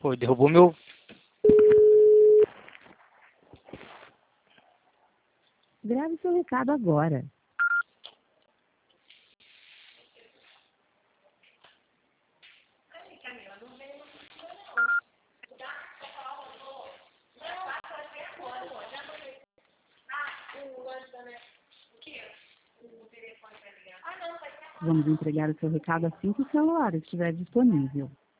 Pô, derrubou meu... Grave seu recado agora. Vamos entregar o seu recado assim que o celular estiver disponível.